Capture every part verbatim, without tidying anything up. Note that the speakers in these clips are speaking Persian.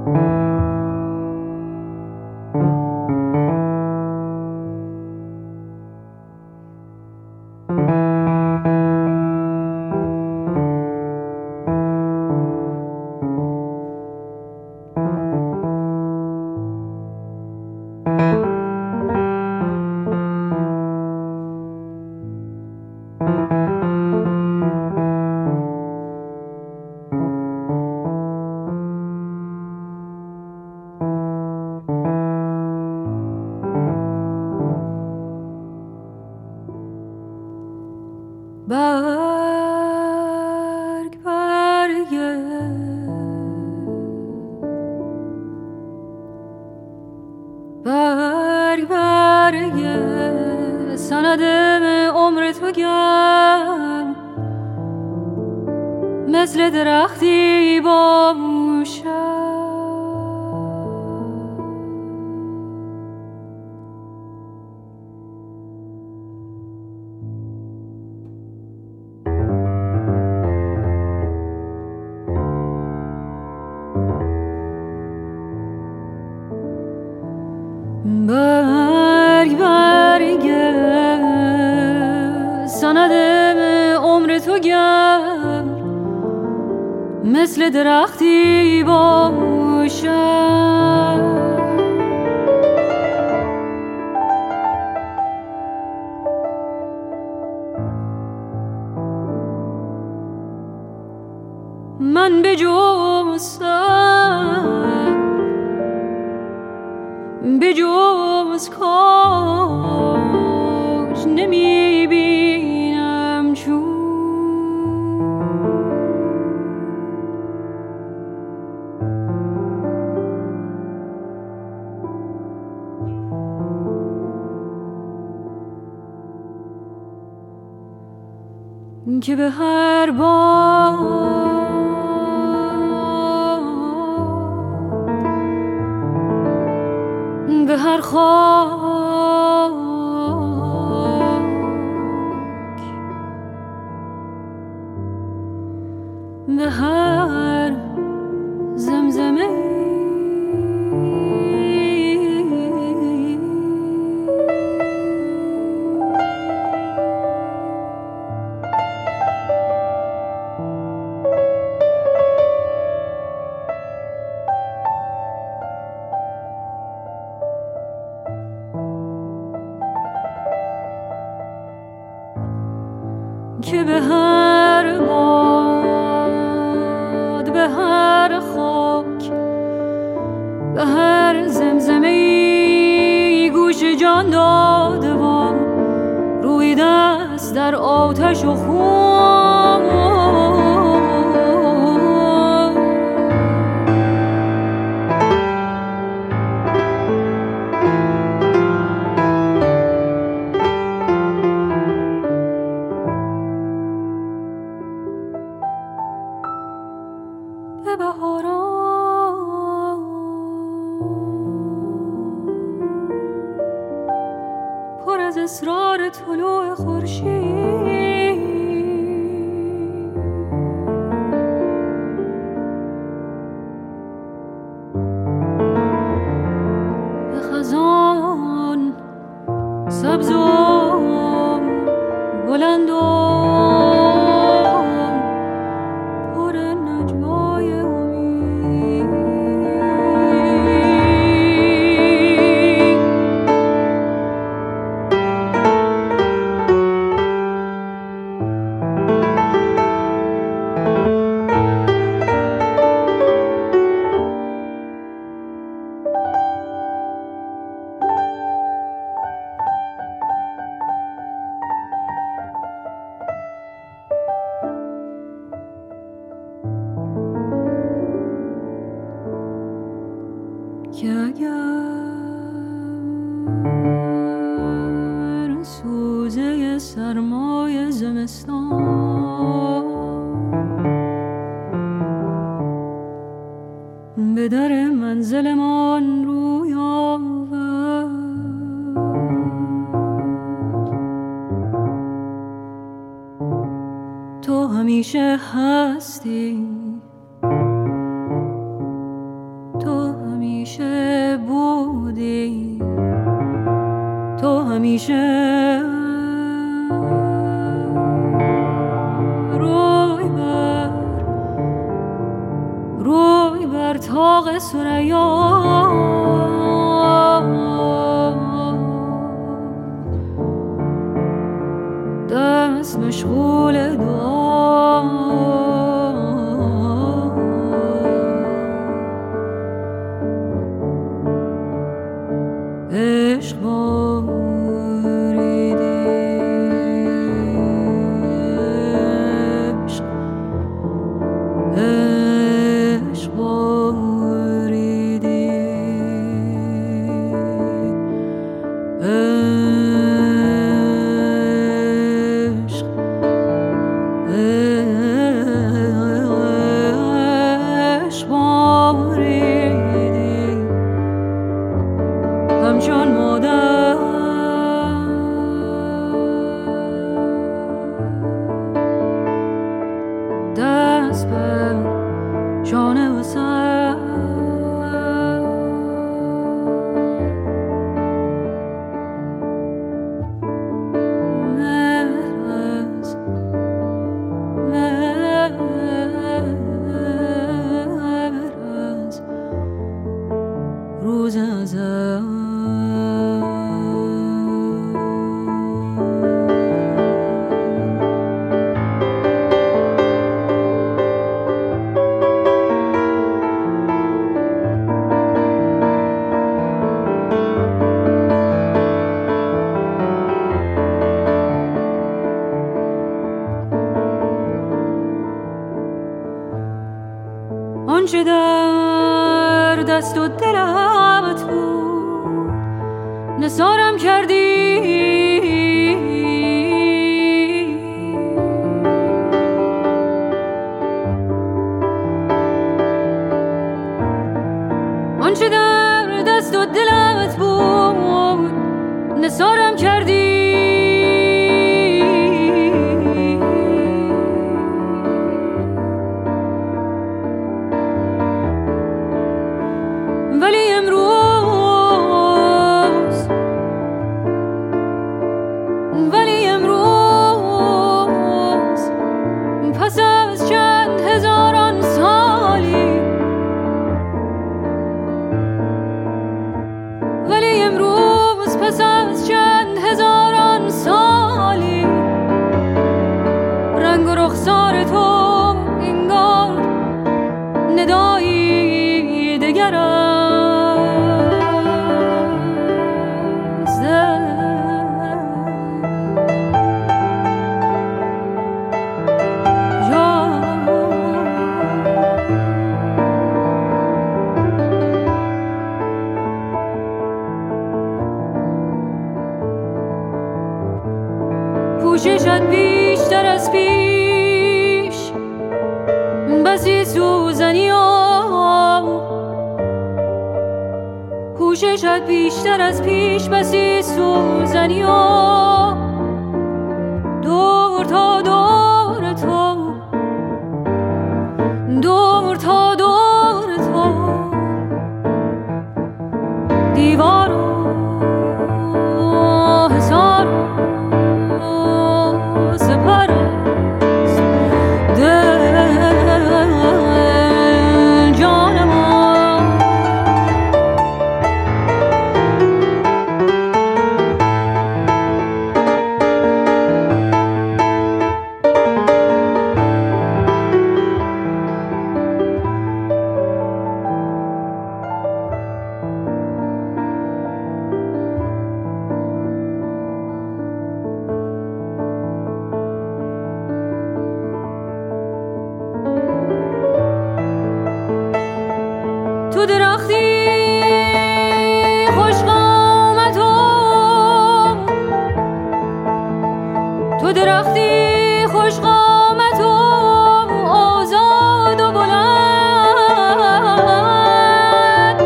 برگ برگ برگ برگ سند عمر تو گرم مثل درختی باشم. برگ برگ سند عمر تو گرم مثل درختی باشم. من به جز سر به جز کاش نمی بینم چون که به هر بار به هر خاک به هر زمزمه که به هر باد به هر خاک به هر زمزمه گوش جان داده و روی دست در آتش و خون. پر از اسرار طلوع خورشید به خزان سبز و بلند و که اگر سوزه سرمای زمستان به در منزلمان روی آورد، تو همیشه هستی، تو همیشه روی بر روی بر طاق ثریا دست مشغول دعا عشق باریدی عشق عشق باریدی عشق عشق باریدی همچون مادر دست بر جان و سر مهر از مهر از روز ازل آنچه در دست و دلت بود نثارم کردی آنچه در دست و دلت بود نثارم کردی ولی امروز ولی امروز پس از چند هزاران سالی ولی امروز پس از چند هزاران سالی رنگ و رخسار تو انگار ندایی دگر پوششت بیشتر از پیش بسی سوزنی ها پوششت بیشتر از پیش بسی سوزنی ها دور تا دور تو دور تا دور تو دیوار و حصار سپرست دل جان ما تو درختی خوش قامت و تو درختی خوش قامت و آزاد و بلند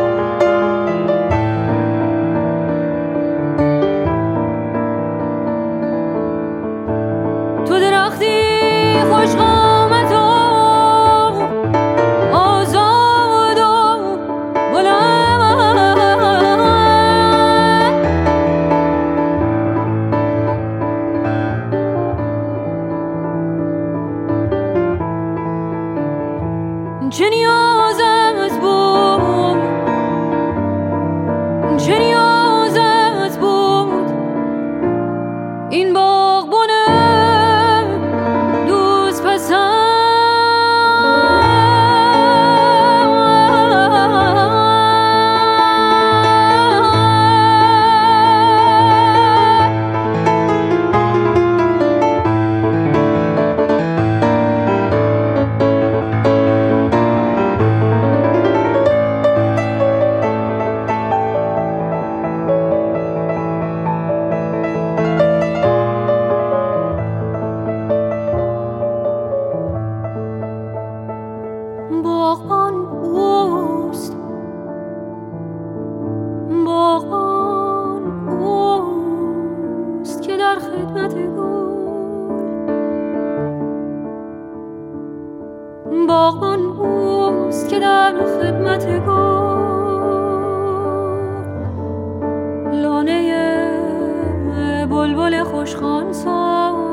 تو درختی خوش قامت و خدمت گل لانه بلبل خوشخوان ساز